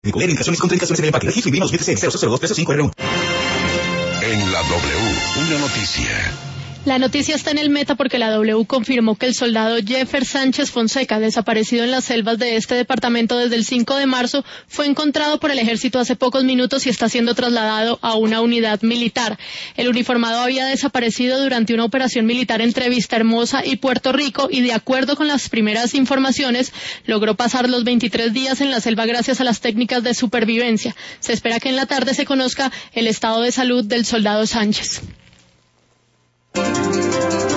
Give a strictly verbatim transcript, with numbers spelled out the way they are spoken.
Indicaciones, contraindicaciones en el empaque. Registro y vimos B T C cero cero dos tres cinco R uno. En la W, una noticia. La noticia está en el Meta porque la W confirmó que el soldado Jeffer Sánchez Fonseca, desaparecido en las selvas de este departamento desde el cinco de marzo, fue encontrado por el ejército hace pocos minutos y está siendo trasladado a una unidad militar. El uniformado había desaparecido durante una operación militar entre Vistahermosa y Puerto Rico y, de acuerdo con las primeras informaciones, logró pasar los veintitrés días en la selva gracias a las técnicas de supervivencia. Se espera que en la tarde se conozca el estado de salud del soldado Sánchez.